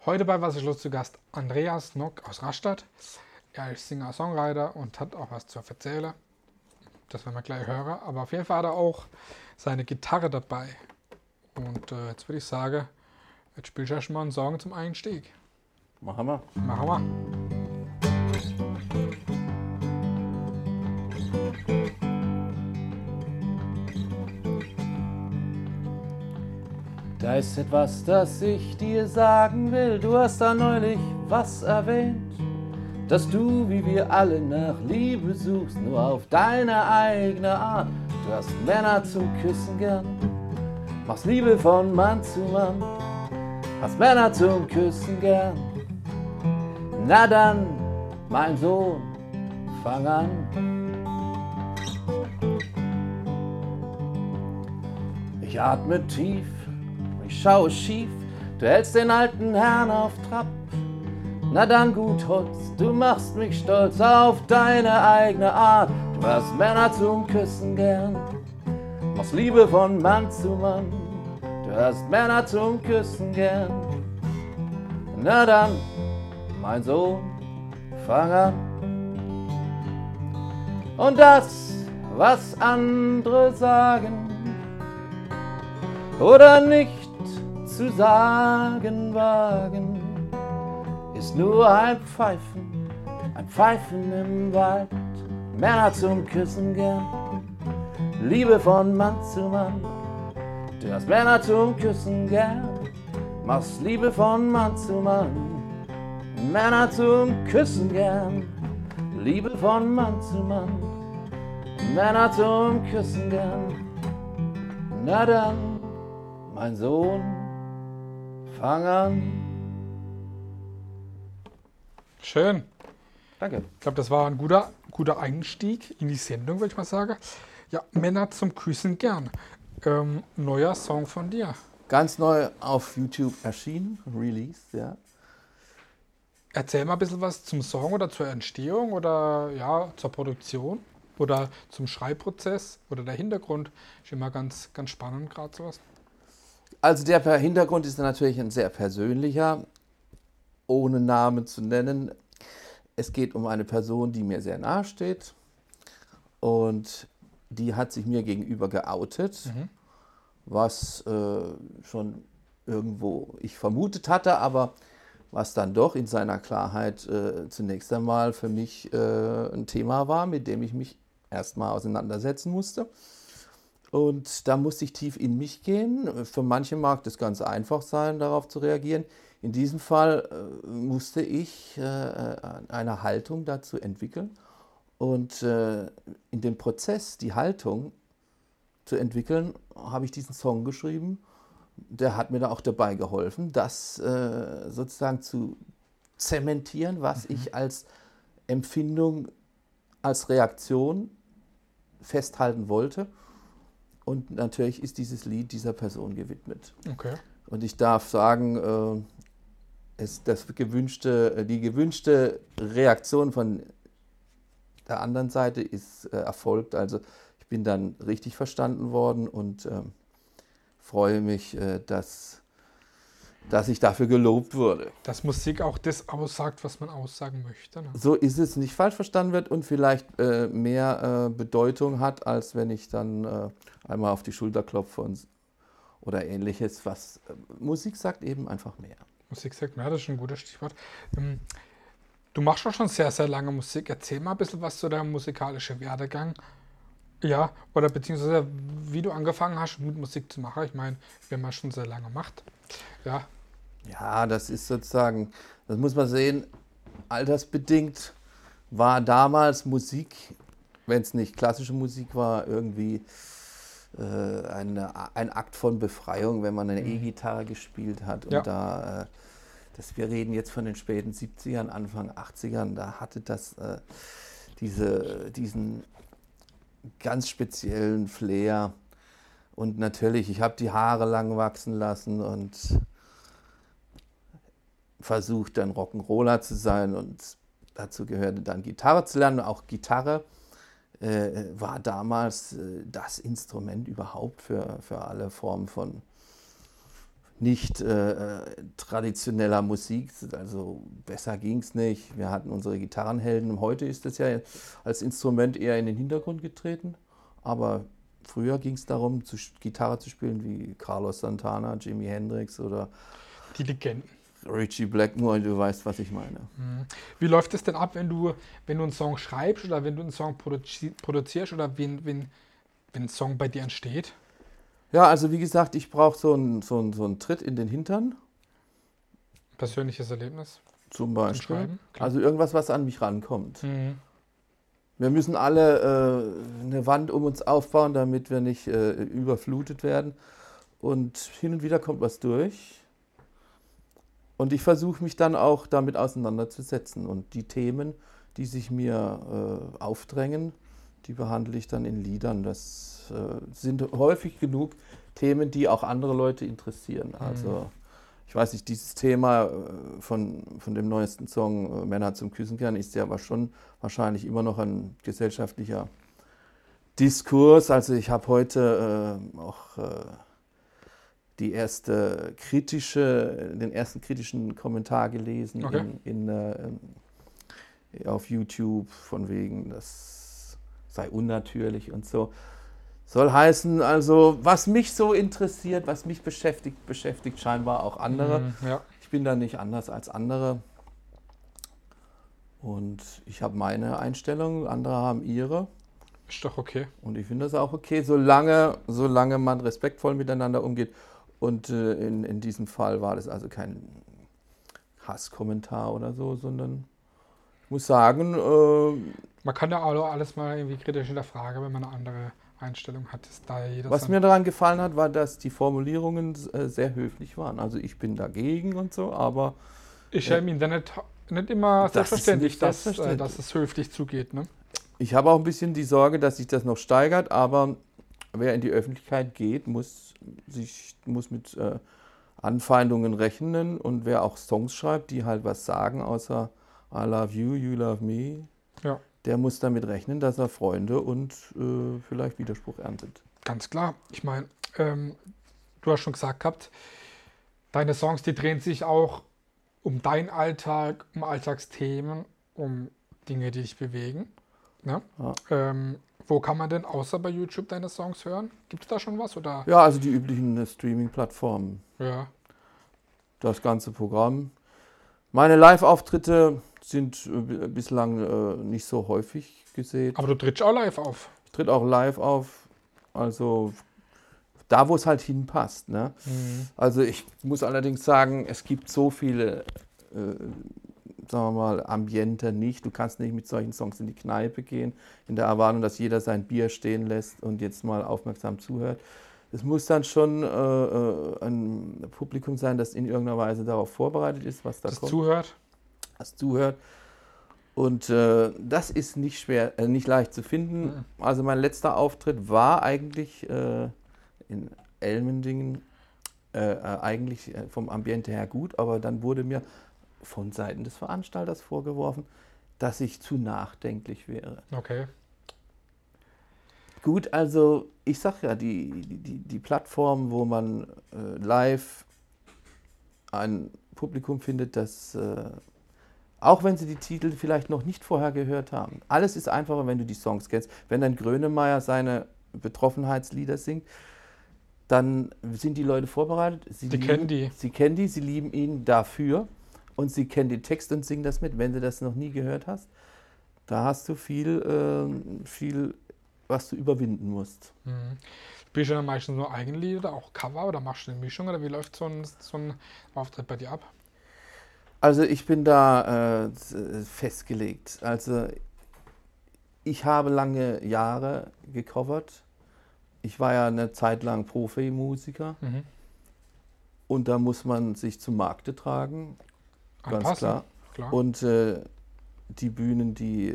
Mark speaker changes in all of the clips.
Speaker 1: Heute bei Was ist los zu Gast Andreas Nock aus Rastatt. Er ist Singer-Songwriter und hat auch was zu erzählen. Das werden wir gleich hören. Aber auf jeden Fall hat er auch seine Gitarre dabei. Und jetzt würde ich sagen, jetzt spielst du erstmal einen Song zum Einstieg.
Speaker 2: Machen wir.
Speaker 1: Machen wir.
Speaker 2: Da ist etwas, das ich dir sagen will. Du hast da neulich was erwähnt, dass du, wie wir alle, nach Liebe suchst, nur auf deine eigene Art. Du hast Männer zum Küssen gern, machst Liebe von Mann zu Mann, hast Männer zum Küssen gern. Na dann, mein Sohn, fang an. Ich atme tief, ich schaue schief, du hältst den alten Herrn auf Trab. Na dann, gut Holz, du machst mich stolz auf deine eigene Art. Du hast Männer zum Küssen gern, machst Liebe von Mann zu Mann. Du hast Männer zum Küssen gern. Na dann, mein Sohn, fang an. Und das, was andere sagen oder nicht zu sagen wagen, ist nur ein Pfeifen im Wald. Männer zum Küssen gern, Liebe von Mann zu Mann. Du hast Männer zum Küssen gern, machst Liebe von Mann zu Mann. Männer zum Küssen gern, Liebe von Mann zu Mann. Männer zum Küssen gern. Na dann, mein Sohn, fang an.
Speaker 1: Schön.
Speaker 2: Danke.
Speaker 1: Ich glaube, das war ein guter Einstieg in die Sendung, würde ich mal sagen. Ja, Männer zum Küssen gern. Neuer Song von dir.
Speaker 2: Ganz neu auf YouTube erschienen, released, ja.
Speaker 1: Erzähl mal ein bisschen was zum Song oder zur Entstehung oder ja, zur Produktion oder zum Schreibprozess oder der Hintergrund. Ist immer ganz, ganz spannend, gerade sowas.
Speaker 2: Also der Hintergrund ist natürlich ein sehr persönlicher, ohne Namen zu nennen. Es geht um eine Person, die mir sehr nahe steht und die hat sich mir gegenüber geoutet, was schon irgendwo ich vermutet hatte, aber was dann doch in seiner Klarheit zunächst einmal für mich ein Thema war, mit dem ich mich erstmal auseinandersetzen musste. Und da musste ich tief in mich gehen. Für manche mag das ganz einfach sein, darauf zu reagieren. In diesem Fall musste ich eine Haltung dazu entwickeln. Und in dem Prozess, die Haltung zu entwickeln, habe ich diesen Song geschrieben. Der hat mir da auch dabei geholfen, das sozusagen zu zementieren, was ich als Empfindung, als Reaktion festhalten wollte. Und natürlich ist dieses Lied dieser Person gewidmet.
Speaker 1: Okay.
Speaker 2: Und ich darf sagen, die gewünschte Reaktion von der anderen Seite ist erfolgt. Also ich bin dann richtig verstanden worden und freue mich, dass ich dafür gelobt wurde.
Speaker 1: Dass Musik auch das aussagt, was man aussagen möchte. Ne?
Speaker 2: So ist es, nicht falsch verstanden wird und vielleicht mehr Bedeutung hat, als wenn ich dann einmal auf die Schulter klopfe oder ähnliches. Was Musik sagt eben einfach mehr.
Speaker 1: Musik sagt, ja, das ist ein gutes Stichwort. Du machst doch schon sehr, sehr lange Musik. Erzähl mal ein bisschen was zu deinem musikalischen Werdegang. Ja, oder beziehungsweise wie du angefangen hast, mit Musik zu machen. Ich meine, wenn man schon sehr lange macht. Ja.
Speaker 2: Ja, das ist sozusagen, das muss man sehen, altersbedingt war damals Musik, wenn es nicht klassische Musik war, irgendwie ein Akt von Befreiung, wenn man eine E-Gitarre gespielt hat. Und
Speaker 1: Ja.
Speaker 2: wir reden jetzt von den späten 70ern, Anfang 80ern, da hatte das diesen ganz speziellen Flair. Und natürlich, ich habe die Haare lang wachsen lassen und versucht dann Rock'n'Roller zu sein und dazu gehörte dann Gitarre zu lernen. Auch Gitarre war damals das Instrument überhaupt für alle Formen von nicht traditioneller Musik, also besser ging es nicht. Wir hatten unsere Gitarrenhelden. Heute ist das ja als Instrument eher in den Hintergrund getreten, aber früher ging es darum, Gitarre zu spielen wie Carlos Santana, Jimi Hendrix oder
Speaker 1: Die Legenden.
Speaker 2: Richie Blackmore, du weißt, was ich meine.
Speaker 1: Wie läuft es denn ab, wenn du einen Song schreibst oder wenn du einen Song produzierst oder wenn ein Song bei dir entsteht?
Speaker 2: Ja, also wie gesagt, ich brauche so einen Tritt in den Hintern,
Speaker 1: Persönliches Erlebnis
Speaker 2: zum
Speaker 1: zum
Speaker 2: Beispiel.
Speaker 1: Schreiben? Klar.
Speaker 2: Also irgendwas, was an mich rankommt.
Speaker 1: Mhm.
Speaker 2: Wir müssen alle eine Wand um uns aufbauen, damit wir nicht überflutet werden. Und hin und wieder kommt was durch. Und ich versuche mich dann auch damit auseinanderzusetzen. Und die Themen, die sich mir aufdrängen, die behandle ich dann in Liedern. Das sind häufig genug Themen, die auch andere Leute interessieren. Also ich weiß nicht, dieses Thema von dem neuesten Song Männer zum Küssen gern ist ja aber schon wahrscheinlich immer noch ein gesellschaftlicher Diskurs. Also ich habe heute auch den ersten kritischen Kommentar gelesen
Speaker 1: Okay.
Speaker 2: auf YouTube, von wegen, das sei unnatürlich und so. Soll heißen, also, was mich so interessiert, was mich beschäftigt scheinbar auch andere.
Speaker 1: Ja.
Speaker 2: Ich bin da nicht anders als andere. Und ich habe meine Einstellung, andere haben ihre.
Speaker 1: Ist doch okay.
Speaker 2: Und ich finde das auch okay, solange man respektvoll miteinander umgeht. Und in diesem Fall war das also kein Hasskommentar oder so, sondern ich muss sagen,
Speaker 1: Man kann ja auch alles mal irgendwie kritisch hinterfragen, wenn man eine andere Einstellung hat. Ist da jeder
Speaker 2: was
Speaker 1: sein-
Speaker 2: mir daran gefallen hat, war, dass die Formulierungen sehr höflich waren. Also ich bin dagegen und so, aber
Speaker 1: Ist ja im Internet nicht immer
Speaker 2: Das ist
Speaker 1: selbstverständlich,
Speaker 2: nicht selbstverständlich.
Speaker 1: dass es höflich zugeht. Ne?
Speaker 2: ich habe auch ein bisschen die Sorge, dass sich das noch steigert. Aber wer in die Öffentlichkeit geht, muss mit Anfeindungen rechnen. Und wer auch Songs schreibt, die halt was sagen, außer I love you, you love me,
Speaker 1: Ja,
Speaker 2: der muss damit rechnen, dass er Freunde und vielleicht Widerspruch erntet.
Speaker 1: ganz klar. Ich meine, du hast schon gesagt gehabt, deine Songs, die drehen sich auch um deinen Alltag, um Alltagsthemen, um Dinge, die dich bewegen. Ne?
Speaker 2: Ja.
Speaker 1: Wo kann man denn außer bei YouTube deine Songs hören? Gibt es da schon was? Oder?
Speaker 2: Ja, also die üblichen Streaming-Plattformen.
Speaker 1: Ja. Das
Speaker 2: Das ganze Programm. Meine Live-Auftritte sind bislang nicht so häufig gesehen.
Speaker 1: Aber du trittst auch live auf.
Speaker 2: Ich tritt auch live auf, also da, wo es halt hinpasst. Ne? Also ich muss allerdings sagen, es gibt so viele, sagen wir mal, Ambiente nicht. Du kannst nicht mit solchen Songs in die Kneipe gehen, in der Erwartung, dass jeder sein Bier stehen lässt und jetzt mal aufmerksam zuhört. Es muss dann schon ein Publikum sein, das in irgendeiner Weise darauf vorbereitet ist, was da
Speaker 1: Das
Speaker 2: kommt,
Speaker 1: zuhört.
Speaker 2: das zuhört. Und das ist nicht leicht zu finden. Also mein letzter Auftritt war eigentlich in Elmendingen eigentlich vom Ambiente her gut, aber dann wurde mir von Seiten des Veranstalters vorgeworfen, dass ich zu nachdenklich wäre.
Speaker 1: Okay.
Speaker 2: Gut, also ich sag ja, die Plattform, wo man live ein Publikum findet, das, auch wenn sie die Titel vielleicht noch nicht vorher gehört haben, alles ist einfacher, wenn du die Songs kennst. Wenn dann Grönemeyer seine Betroffenheitslieder singt, dann sind die Leute vorbereitet. Sie kennen die, sie lieben ihn dafür und sie kennen den Text und singen das mit. Wenn du das noch nie gehört hast, da hast du viel was du überwinden musst.
Speaker 1: Spielst du dann meistens nur Eigenlieder oder auch Cover oder machst du eine Mischung oder wie läuft so ein Auftritt bei dir ab?
Speaker 2: Also ich bin da festgelegt. Also ich habe lange Jahre gecovert. Ich war ja eine Zeit lang Profimusiker und da muss man sich zum Markte tragen, ganz
Speaker 1: Anpassen,
Speaker 2: klar. Und die Bühnen, die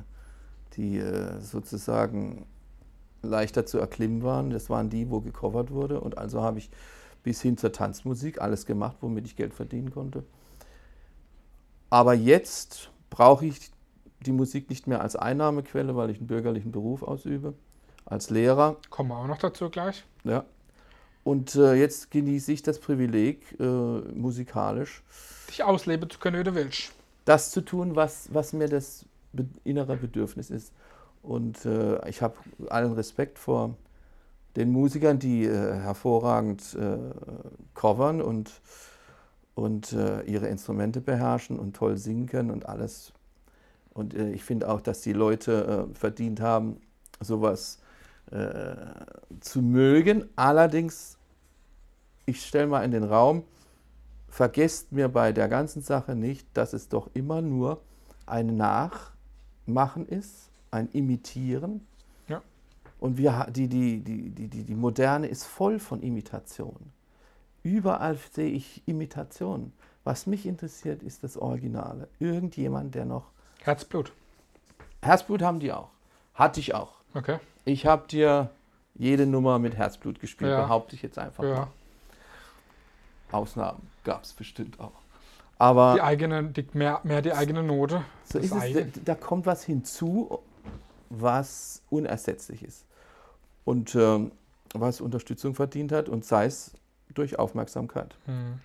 Speaker 2: sozusagen leichter zu erklimmen waren, das waren die, wo gecovert wurde. Und also habe ich bis hin zur Tanzmusik alles gemacht, womit ich Geld verdienen konnte. Aber jetzt brauche ich die Musik nicht mehr als Einnahmequelle, weil ich einen bürgerlichen Beruf ausübe, als Lehrer.
Speaker 1: Kommen wir auch noch dazu gleich.
Speaker 2: Ja. Und jetzt genieße ich das Privileg, musikalisch,
Speaker 1: Dich ausleben zu können, wie du willst.
Speaker 2: das zu tun, was mir das innere Bedürfnis ist. Und ich habe allen Respekt vor den Musikern, die hervorragend covern und ihre Instrumente beherrschen und toll singen können und alles. Und ich finde auch, dass die Leute verdient haben, sowas zu mögen. Allerdings, ich stelle mal in den Raum, vergesst mir bei der ganzen Sache nicht, dass es doch immer nur ein Nachmachen ist, ein Imitieren.
Speaker 1: Ja.
Speaker 2: Und die Moderne ist voll von Imitationen. Überall sehe ich Imitationen. Was mich interessiert, ist das Originale. Irgendjemand, der noch...
Speaker 1: Herzblut.
Speaker 2: Herzblut haben die auch. Hatte ich auch.
Speaker 1: Okay.
Speaker 2: Ich habe dir jede Nummer mit Herzblut gespielt,
Speaker 1: Ja.
Speaker 2: behaupte ich jetzt einfach
Speaker 1: Ja.
Speaker 2: mal. Ausnahmen gab es bestimmt auch. Aber
Speaker 1: Die eigene, mehr die eigene Note.
Speaker 2: so
Speaker 1: das
Speaker 2: ist es,
Speaker 1: Eigen.
Speaker 2: da kommt was hinzu, was unersetzlich ist. Und was Unterstützung verdient hat, und sei es durch Aufmerksamkeit.
Speaker 1: Hm.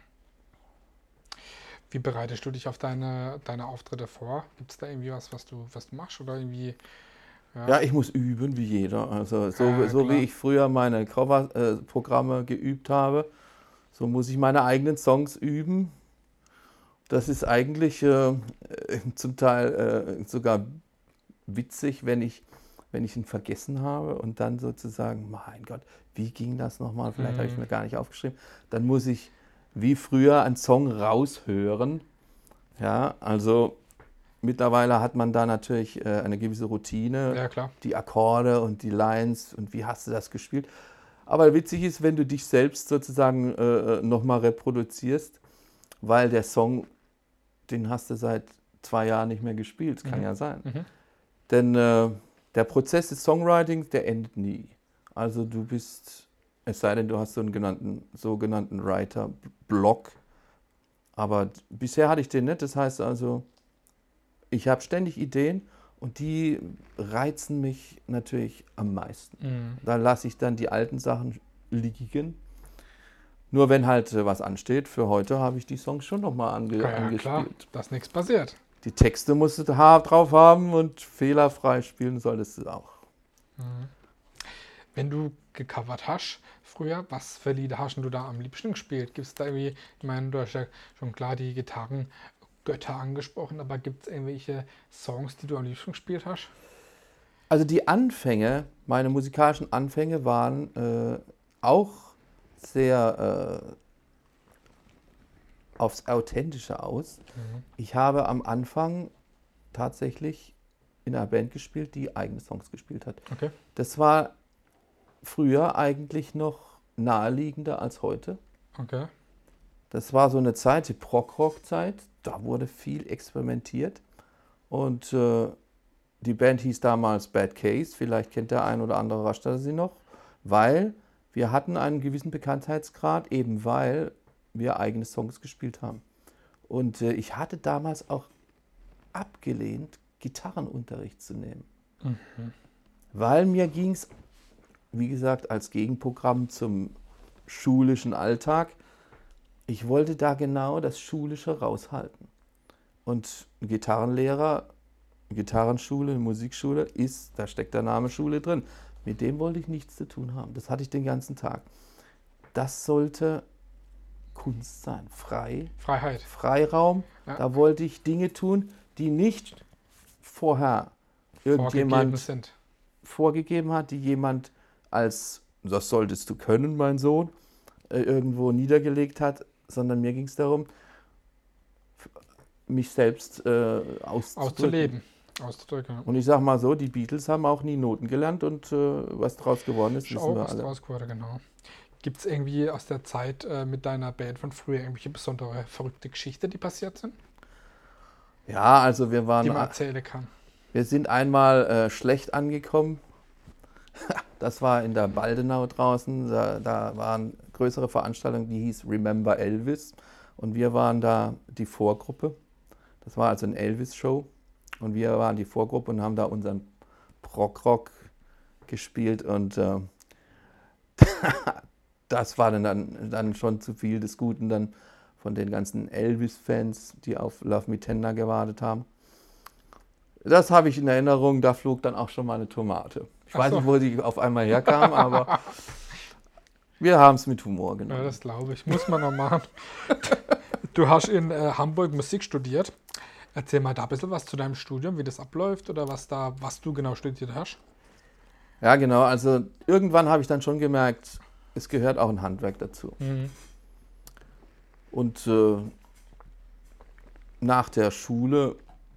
Speaker 1: Wie bereitest du dich auf deine Auftritte vor? Gibt es da irgendwie was du machst? Oder irgendwie.
Speaker 2: Ja, ich muss üben wie jeder. Also so
Speaker 1: Ja,
Speaker 2: wie
Speaker 1: klar.
Speaker 2: ich früher meine Cover-Programme geübt habe, so muss ich meine eigenen Songs üben. Das ist eigentlich zum Teil sogar witzig, wenn ich ihn vergessen habe und dann sozusagen, mein Gott, wie ging das nochmal? Vielleicht habe ich mir gar nicht aufgeschrieben. Dann muss ich wie früher einen Song raushören. Ja, also mittlerweile hat man da natürlich eine gewisse Routine,
Speaker 1: Ja, klar.
Speaker 2: die Akkorde und die Lines und wie hast du das gespielt. Aber witzig ist, wenn du dich selbst sozusagen nochmal reproduzierst, weil der Song, den hast du seit 2 Jahren nicht mehr gespielt. Das kann ja sein.
Speaker 1: Mhm.
Speaker 2: Denn der Prozess des Songwritings, der endet nie. Also du bist, es sei denn, du hast so einen sogenannten Writer-Block. Aber bisher hatte ich den nicht. Das heißt also, ich habe ständig Ideen und die reizen mich natürlich am meisten.
Speaker 1: Mhm.
Speaker 2: Da lasse ich dann die alten Sachen liegen. Nur wenn halt was ansteht, für heute habe ich die Songs schon nochmal
Speaker 1: Ja,
Speaker 2: angespielt.
Speaker 1: klar, dass nichts passiert.
Speaker 2: Die Texte musst du drauf haben und fehlerfrei spielen solltest du auch.
Speaker 1: Mhm. Wenn du gecovert hast früher, was für Lieder hast du da am liebsten gespielt? Gibt es da irgendwie, ich meine, du hast ja schon klar die Gitarrengötter angesprochen, aber gibt es irgendwelche Songs, die du am liebsten gespielt hast?
Speaker 2: Also die Anfänge, meine musikalischen Anfänge waren auch sehr aufs Authentische aus.
Speaker 1: Mhm.
Speaker 2: Ich habe am Anfang tatsächlich in einer Band gespielt, die eigene Songs gespielt hat.
Speaker 1: Okay.
Speaker 2: Das war früher eigentlich noch naheliegender als heute.
Speaker 1: Okay.
Speaker 2: Das war so eine Zeit, die Prog-Rock-Zeit, da wurde viel experimentiert und die Band hieß damals Bad Case, vielleicht kennt der ein oder andere Rastatter sie noch, weil wir hatten einen gewissen Bekanntheitsgrad, eben weil wir eigene Songs gespielt haben. Und ich hatte damals auch abgelehnt, Gitarrenunterricht zu nehmen.
Speaker 1: Mhm.
Speaker 2: Weil mir ging es, wie gesagt, als Gegenprogramm zum schulischen Alltag, ich wollte da genau das Schulische raushalten. Und ein Gitarrenlehrer, Gitarrenschule, eine Musikschule da steckt der Name Schule drin. Mit dem wollte ich nichts zu tun haben. Das hatte ich den ganzen Tag. Das sollte Kunst sein,
Speaker 1: Freiheit.
Speaker 2: Freiraum.
Speaker 1: Ja.
Speaker 2: Da wollte ich Dinge tun, die nicht vorher
Speaker 1: Vorgegeben
Speaker 2: irgendjemand
Speaker 1: sind.
Speaker 2: vorgegeben hat, die jemand als, das solltest du können, mein Sohn, irgendwo niedergelegt hat, sondern mir ging es darum, mich selbst auszudrücken.
Speaker 1: Auszudrücken. Ja.
Speaker 2: Und ich sag mal so, die Beatles haben auch nie Noten gelernt und was draus geworden ist,
Speaker 1: Ist
Speaker 2: wissen
Speaker 1: auch
Speaker 2: wir
Speaker 1: was
Speaker 2: alle.
Speaker 1: draus geworden, genau. Gibt es irgendwie aus der Zeit mit deiner Band von früher irgendwelche besondere verrückte Geschichten, die passiert sind,
Speaker 2: Ja, also wir
Speaker 1: die man erzählen kann?
Speaker 2: Wir sind einmal schlecht angekommen. Das war in der Baldenau draußen. Da waren größere Veranstaltungen, die hieß Remember Elvis. Und wir waren da die Vorgruppe. Das war also eine Elvis-Show. Und wir waren die Vorgruppe und haben da unseren Prog-Rock gespielt. Und das war dann schon zu viel des Guten dann von den ganzen Elvis-Fans, die auf Love Me Tender gewartet haben. Das habe ich in Erinnerung, da flog dann auch schon mal eine Tomate. Ich weiß nicht, wo die auf einmal herkam, aber wir haben es mit Humor genommen.
Speaker 1: Ja, das glaube ich. Muss man noch machen. Du hast in Hamburg Musik studiert. Erzähl mal da ein bisschen was zu deinem Studium, wie das abläuft oder was du genau studiert hast.
Speaker 2: Ja, genau. Also irgendwann habe ich dann schon gemerkt, es gehört auch ein Handwerk dazu.
Speaker 1: Mhm.
Speaker 2: Und nach der Schule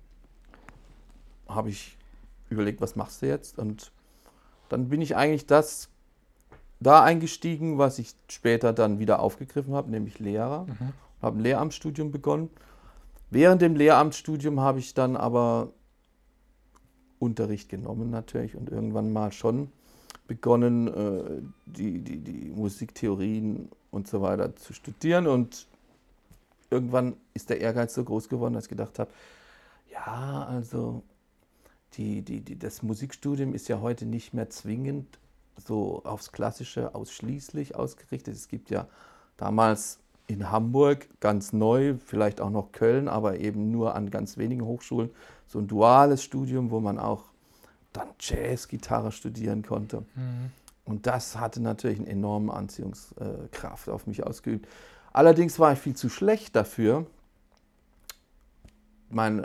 Speaker 2: habe ich überlegt, was machst du jetzt? Und dann bin ich eigentlich da eingestiegen, was ich später dann wieder aufgegriffen habe, nämlich Lehrer.
Speaker 1: Mhm.
Speaker 2: Habe ein Lehramtsstudium begonnen. Während dem Lehramtsstudium habe ich dann aber Unterricht genommen natürlich und irgendwann mal schon begonnen, die Musiktheorien und so weiter zu studieren. Und irgendwann ist der Ehrgeiz so groß geworden, dass ich gedacht habe, ja, also das Musikstudium ist ja heute nicht mehr zwingend so aufs Klassische ausschließlich ausgerichtet. Es gibt ja damals in Hamburg ganz neu, vielleicht auch noch Köln, aber eben nur an ganz wenigen Hochschulen, so ein duales Studium, wo man auch dann Jazzgitarre studieren konnte.
Speaker 1: Mhm.
Speaker 2: Und das hatte natürlich eine enorme Anziehungskraft auf mich ausgeübt. Allerdings war ich viel zu schlecht dafür, mein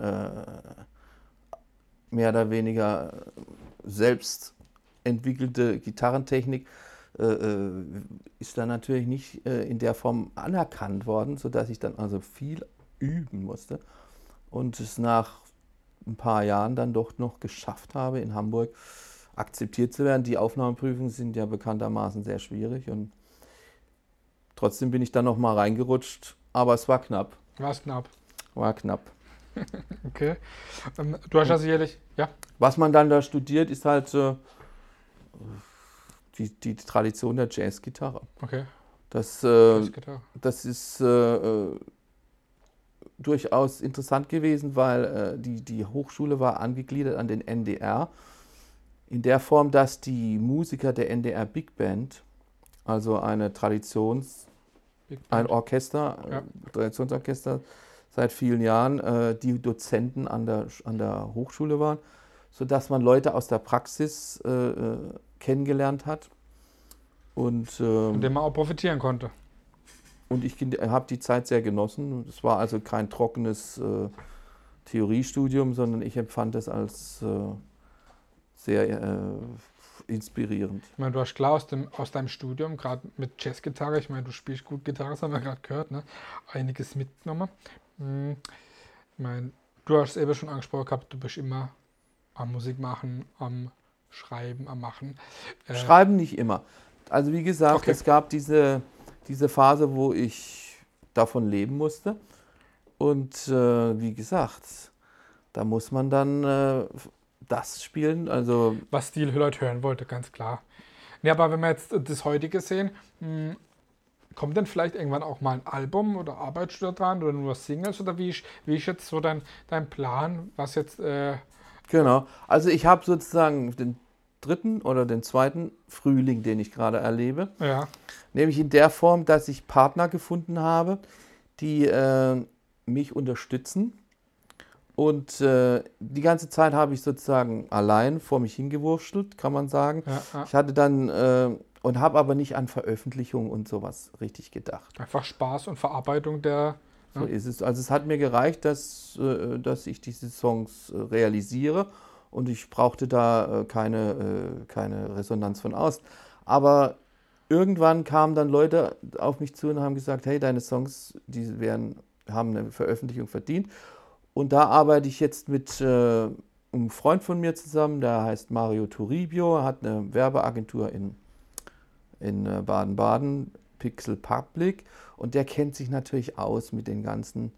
Speaker 2: mehr oder weniger selbst entwickelte Gitarrentechnik ist dann natürlich nicht in der Form anerkannt worden, sodass ich dann also viel üben musste und es nach ein paar Jahren dann doch noch geschafft habe, in Hamburg akzeptiert zu werden. Die Aufnahmeprüfungen sind ja bekanntermaßen sehr schwierig und trotzdem bin ich dann noch mal reingerutscht, aber es war knapp.
Speaker 1: War es knapp.
Speaker 2: War knapp.
Speaker 1: Okay. Du hast ja sicherlich, ja?
Speaker 2: Was man dann da studiert, ist halt die Tradition der Jazzgitarre.
Speaker 1: Okay.
Speaker 2: Das
Speaker 1: Jazzgitarre.
Speaker 2: ist durchaus interessant gewesen, weil die Hochschule war angegliedert an den NDR in der Form, dass die Musiker der NDR Big Band, also ein Orchester,
Speaker 1: Ja.
Speaker 2: Traditionsorchester seit vielen Jahren, die Dozenten an der Hochschule waren, sodass man Leute aus der Praxis kennengelernt hat. Und,
Speaker 1: Von dem man auch profitieren konnte.
Speaker 2: Und ich habe die Zeit sehr genossen. Es war also kein trockenes Theoriestudium, sondern ich empfand es als sehr inspirierend.
Speaker 1: Ich meine, du hast klar aus deinem Studium, gerade mit Jazzgitarre, ich meine, du spielst gut Gitarre, das haben wir gerade gehört, ne? Einiges mitgenommen. Ich meine, du hast es eben schon angesprochen gehabt, du bist immer am Musik machen, am Schreiben, am Machen.
Speaker 2: Schreiben nicht immer. Also wie gesagt,
Speaker 1: Okay.
Speaker 2: Es gab diese Phase, wo ich davon leben musste. Und wie gesagt, da muss man dann das spielen. Also
Speaker 1: Was die Leute hören wollte, ganz klar. Ja, aber wenn wir jetzt das heutige sehen, kommt denn vielleicht irgendwann auch mal ein Album oder arbeitest du da dran oder nur Singles oder wie ist jetzt so dein Plan, was jetzt...
Speaker 2: genau. Also ich habe sozusagen den dritten oder den zweiten Frühling, den ich gerade erlebe.
Speaker 1: Ja.
Speaker 2: Nämlich in der Form, dass ich Partner gefunden habe, die mich unterstützen. Und die ganze Zeit habe ich sozusagen allein vor mich hingewurschtelt, kann man sagen.
Speaker 1: Ja.
Speaker 2: Ich hatte dann und habe aber nicht an Veröffentlichung und sowas richtig gedacht.
Speaker 1: Einfach Spaß und Verarbeitung der...
Speaker 2: So ist es. Also es hat mir gereicht, dass ich diese Songs realisiere und ich brauchte da keine Resonanz von außen. Aber irgendwann kamen dann Leute auf mich zu und haben gesagt, hey, deine Songs, haben eine Veröffentlichung verdient. Und da arbeite ich jetzt mit einem Freund von mir zusammen, der heißt Mario Toribio, hat eine Werbeagentur in Baden-Baden, Pixel Public, und der kennt sich natürlich aus mit den ganzen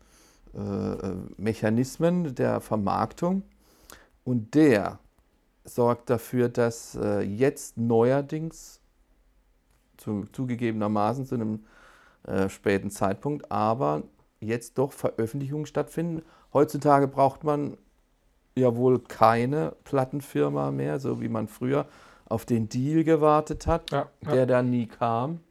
Speaker 2: Mechanismen der Vermarktung. Und der sorgt dafür, dass jetzt neuerdings, zugegebenermaßen zu einem späten Zeitpunkt, aber jetzt doch Veröffentlichungen stattfinden. Heutzutage braucht man ja wohl keine Plattenfirma mehr, so wie man früher auf den Deal gewartet hat,
Speaker 1: Ja.
Speaker 2: der dann nie kam.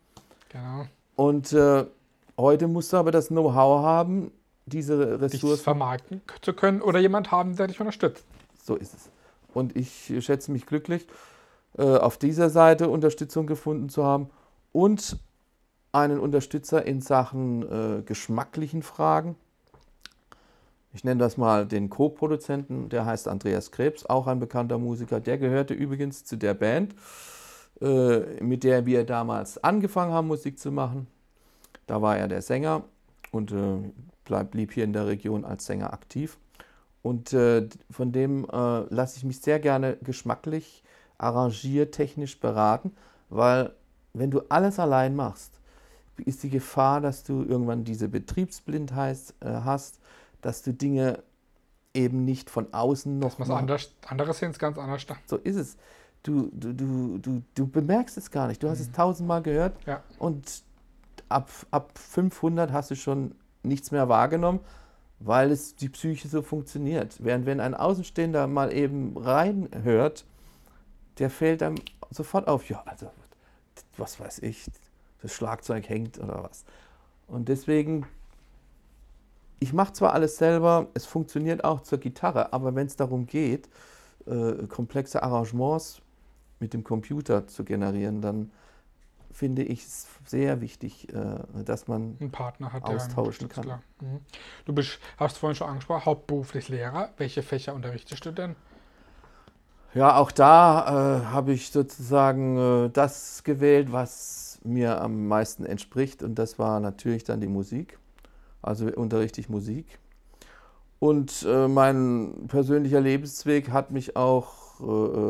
Speaker 1: Genau.
Speaker 2: Und heute musst du aber das Know-how haben, diese
Speaker 1: Dich
Speaker 2: Ressourcen.
Speaker 1: vermarkten zu können oder jemand haben, der dich unterstützt.
Speaker 2: So ist es. Und ich schätze mich glücklich, auf dieser Seite Unterstützung gefunden zu haben und einen Unterstützer in Sachen geschmacklichen Fragen. Ich nenne das mal den Co-Produzenten, der heißt Andreas Krebs, auch ein bekannter Musiker. Der gehörte übrigens zu der Band, mit der wir damals angefangen haben, Musik zu machen. Da war er der Sänger und blieb hier in der Region als Sänger aktiv. Und von dem lasse ich mich sehr gerne geschmacklich, arrangiertechnisch beraten, weil wenn du alles allein machst, ist die Gefahr, dass du irgendwann diese Betriebsblindheit hast, dass du Dinge eben nicht von außen noch
Speaker 1: Was andere sehen es ganz anders.
Speaker 2: So ist es. Du bemerkst es gar nicht. Du hast es tausendmal gehört
Speaker 1: Ja.
Speaker 2: und ab 500 hast du schon nichts mehr wahrgenommen, weil es die Psyche so funktioniert. Während wenn ein Außenstehender mal eben reinhört, der fällt dann sofort auf, ja, also was weiß ich, das Schlagzeug hängt oder was. Und deswegen, ich mache zwar alles selber, es funktioniert auch zur Gitarre, aber wenn es darum geht, komplexe Arrangements mit dem Computer zu generieren, dann finde ich es sehr wichtig, dass man
Speaker 1: einen Partner hat,
Speaker 2: austauschen
Speaker 1: der
Speaker 2: kann.
Speaker 1: klar. Du hast vorhin schon angesprochen, hauptberuflich Lehrer. Welche Fächer unterrichtest du denn?
Speaker 2: Ja, auch da habe ich sozusagen das gewählt, was mir am meisten entspricht, und das war natürlich dann die Musik. Also unterrichte ich Musik. Und mein persönlicher Lebensweg hat mich auch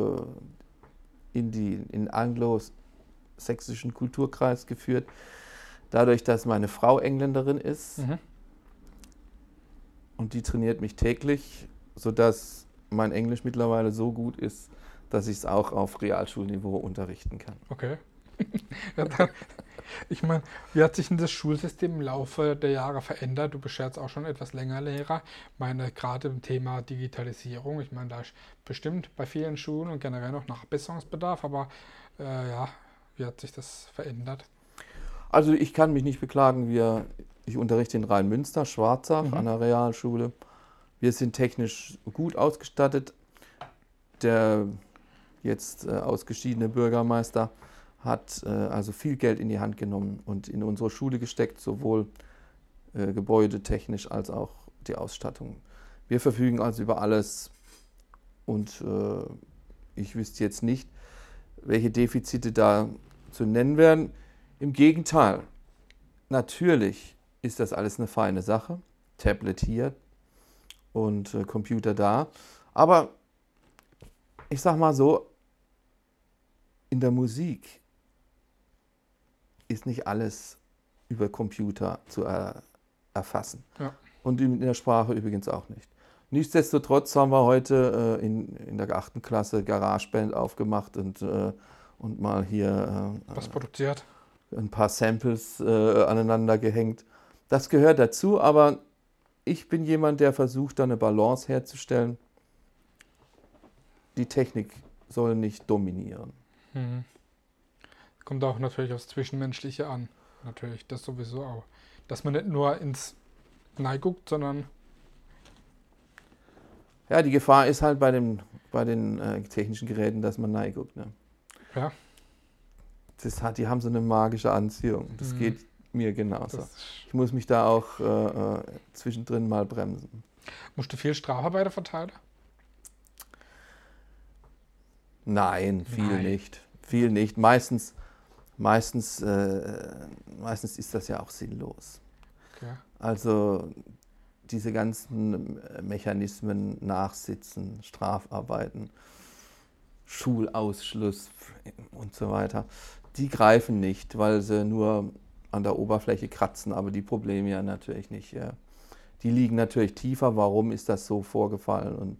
Speaker 2: in den anglo-sächsischen Kulturkreis geführt, dadurch, dass meine Frau Engländerin ist und die trainiert mich täglich, sodass mein Englisch mittlerweile so gut ist, dass ich es auch auf Realschulniveau unterrichten kann.
Speaker 1: Okay. Ich meine, wie hat sich denn das Schulsystem im Laufe der Jahre verändert? Du bist ja jetzt auch schon etwas länger Lehrer. Ich meine, gerade im Thema Digitalisierung, ich meine, da ist bestimmt bei vielen Schulen und generell noch Nachbesserungsbedarf, aber ja, wie hat sich das verändert?
Speaker 2: Also ich kann mich nicht beklagen, ich unterrichte in Rhein-Münster, Schwarzach, an der Realschule. Wir sind technisch gut ausgestattet. Der jetzt ausgeschiedene Bürgermeister hat also viel Geld in die Hand genommen und in unsere Schule gesteckt, sowohl gebäudetechnisch als auch die Ausstattung. Wir verfügen also über alles und ich wüsste jetzt nicht, welche Defizite da zu nennen werden. Im Gegenteil, natürlich ist das alles eine feine Sache. Tablet hier und Computer da. Aber ich sag mal so, in der Musik ist nicht alles über Computer zu erfassen. Ja. Und in der Sprache übrigens auch nicht. Nichtsdestotrotz haben wir heute in der 8. Klasse GarageBand aufgemacht und mal hier
Speaker 1: was produziert.
Speaker 2: Ein paar Samples aneinander gehängt. Das gehört dazu, aber ich bin jemand, der versucht, da eine Balance herzustellen. Die Technik soll nicht dominieren.
Speaker 1: Kommt auch natürlich aufs Zwischenmenschliche an. Natürlich, das sowieso auch. Dass man nicht nur ins Nein guckt, sondern...
Speaker 2: Ja, die Gefahr ist halt bei den technischen Geräten, dass man Nein guckt. Ne?
Speaker 1: Ja.
Speaker 2: Die haben so eine magische Anziehung. Das geht mir genauso. Ich muss mich da auch zwischendrin mal bremsen.
Speaker 1: Musst du viel Strafarbeiter verteilen?
Speaker 2: Nein, viel nicht. Viel nicht. Meistens ist das ja auch sinnlos. Okay. Also diese ganzen Mechanismen, Nachsitzen, Strafarbeiten, Schulausschluss und so weiter, die greifen nicht, weil sie nur an der Oberfläche kratzen, aber die Probleme ja natürlich nicht. Ja. Die liegen natürlich tiefer. Warum ist das so vorgefallen? Und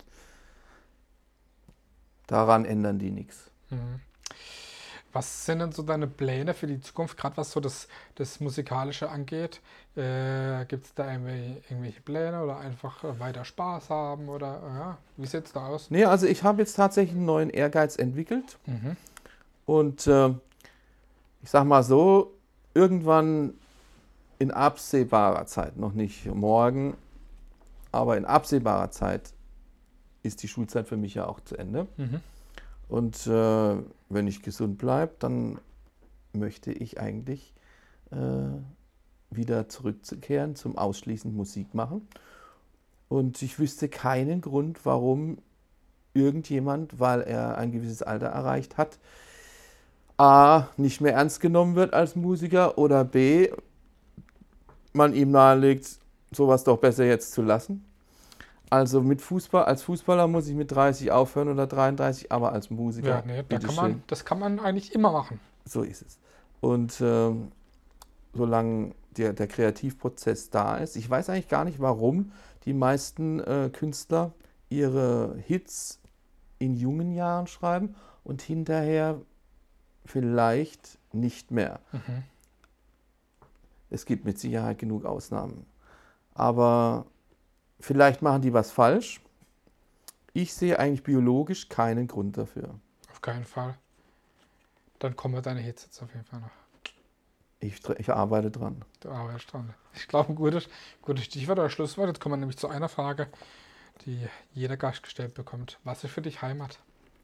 Speaker 2: daran ändern die nichts.
Speaker 1: Was sind denn so deine Pläne für die Zukunft, gerade was so das Musikalische angeht? Gibt es da irgendwelche Pläne oder einfach weiter Spaß haben? Oder ja, wie sieht es da aus?
Speaker 2: Nee, also ich habe jetzt tatsächlich einen neuen Ehrgeiz entwickelt. Und ich sag mal so, irgendwann in absehbarer Zeit, noch nicht morgen, aber in absehbarer Zeit ist die Schulzeit für mich ja auch zu Ende.
Speaker 1: Mhm.
Speaker 2: Und wenn ich gesund bleibe, dann möchte ich eigentlich wieder zurückzukehren zum ausschließend Musik machen. Und ich wüsste keinen Grund, warum irgendjemand, weil er ein gewisses Alter erreicht hat, A, nicht mehr ernst genommen wird als Musiker oder B, man ihm nahelegt, sowas doch besser jetzt zu lassen. Also mit Fußball, als Fußballer muss ich mit 30 aufhören oder 33, aber als Musiker.
Speaker 1: Ja, nee, das kann man eigentlich immer machen.
Speaker 2: So ist es. Und solange der Kreativprozess da ist, ich weiß eigentlich gar nicht, warum die meisten Künstler ihre Hits in jungen Jahren schreiben und hinterher vielleicht nicht mehr.
Speaker 1: Mhm.
Speaker 2: Es gibt mit Sicherheit genug Ausnahmen. Aber vielleicht machen die was falsch. Ich sehe eigentlich biologisch keinen Grund dafür.
Speaker 1: Auf keinen Fall. Dann kommen deine Hits jetzt auf jeden Fall noch.
Speaker 2: Ich arbeite dran.
Speaker 1: Du arbeitest dran. Ich glaube, ein gutes Stichwort oder Schlusswort. Jetzt kommen wir nämlich zu einer Frage, die jeder Gast gestellt bekommt. Was ist für dich Heimat?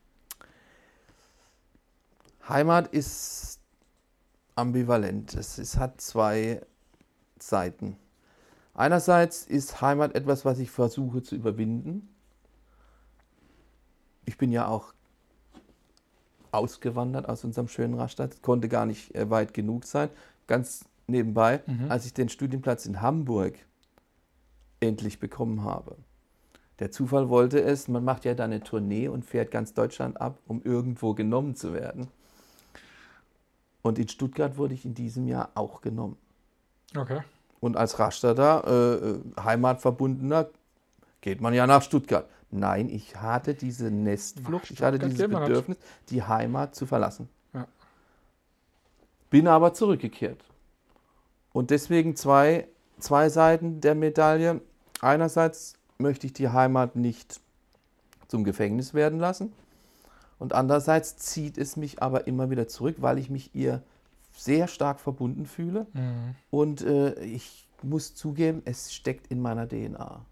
Speaker 2: Heimat ist ambivalent. Es hat zwei Seiten. Einerseits ist Heimat etwas, was ich versuche zu überwinden. Ich bin ja auch ausgewandert aus unserem schönen Rastatt, konnte gar nicht weit genug sein. Ganz nebenbei, als ich den Studienplatz in Hamburg endlich bekommen habe. Der Zufall wollte es, man macht ja dann eine Tournee und fährt ganz Deutschland ab, um irgendwo genommen zu werden. Und in Stuttgart wurde ich in diesem Jahr auch genommen.
Speaker 1: Okay.
Speaker 2: Und als Rastatter, Heimatverbundener, geht man ja nach Stuttgart. Nein, ich hatte diese Nestflucht, ich hatte dieses Bedürfnis, die Heimat zu verlassen.
Speaker 1: Ja.
Speaker 2: Bin aber zurückgekehrt. Und deswegen zwei Seiten der Medaille. Einerseits möchte ich die Heimat nicht zum Gefängnis werden lassen. Und andererseits zieht es mich aber immer wieder zurück, weil ich mich ihr sehr stark verbunden fühle.
Speaker 1: Mhm.
Speaker 2: Und ich muss zugeben, es steckt in meiner DNA.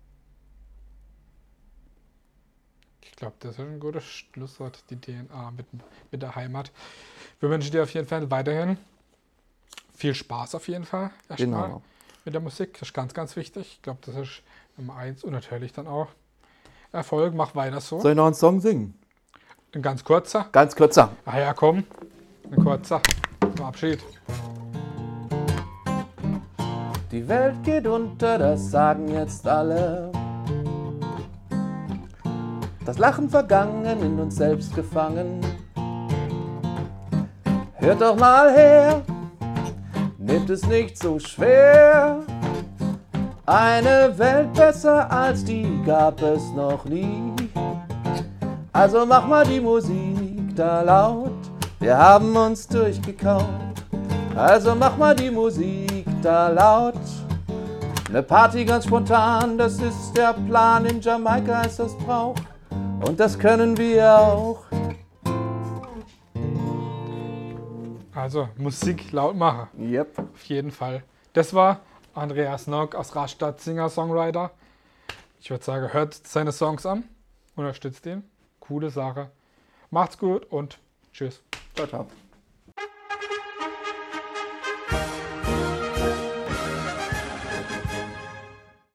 Speaker 1: Ich glaube, das ist ein gutes Schlusswort, die DNA mit der Heimat. Wir wünschen dir auf jeden Fall weiterhin viel Spaß auf jeden Fall.
Speaker 2: Genau.
Speaker 1: Mit der Musik. Das ist ganz, ganz wichtig. Ich glaube, das ist Nummer 1 und natürlich dann auch Erfolg. Mach weiter so.
Speaker 2: Soll ich noch einen Song singen?
Speaker 1: Ein ganz kurzer.
Speaker 2: Ganz kurzer.
Speaker 1: Ah ja, komm. Ein kurzer. Zum Abschied.
Speaker 2: Die Welt geht unter, das sagen jetzt alle. Das Lachen vergangen, in uns selbst gefangen. Hört doch mal her, nehmt es nicht so schwer. Eine Welt besser als die gab es noch nie. Also mach mal die Musik da laut, wir haben uns durchgekaut. Also mach mal die Musik da laut. Ne Party ganz spontan, das ist der Plan. In Jamaika ist das Brauch und das können wir auch.
Speaker 1: Also Musik laut machen.
Speaker 2: Yep.
Speaker 1: Auf jeden Fall. Das war Andreas Nock aus Rastatt, Singer-Songwriter. Ich würde sagen, hört seine Songs an, unterstützt ihn. Coole Sache. Macht's gut und tschüss.
Speaker 2: Ciao, ciao.